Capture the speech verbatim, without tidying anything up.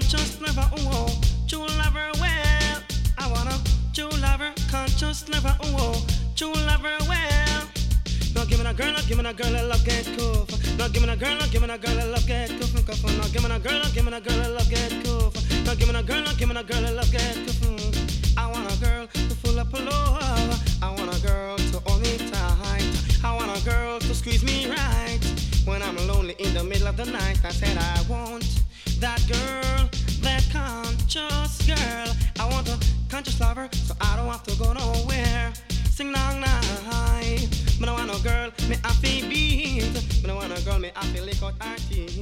conscious lover, oh, true lover, well, I want a true lover, conscious lover, oh, true lover, well. No, give me a girl, no, give me a girl, I love get cool. No, give me a girl, no, give me a girl, I love get cool. No, give me a girl, no, give me a girl, I love get cool. No, give me a girl, no, give me a girl, I love get cool. I want a girl to full up a love. I want a girl to hold me tight. I want a girl to squeeze me right. When I'm lonely in the middle of the night, I said I want that girl, that conscious girl. I want a conscious lover, so I don't have to go nowhere. Sing long night, but I want a girl, me I feel beat. But I want a girl, me I feel lick out her teeth.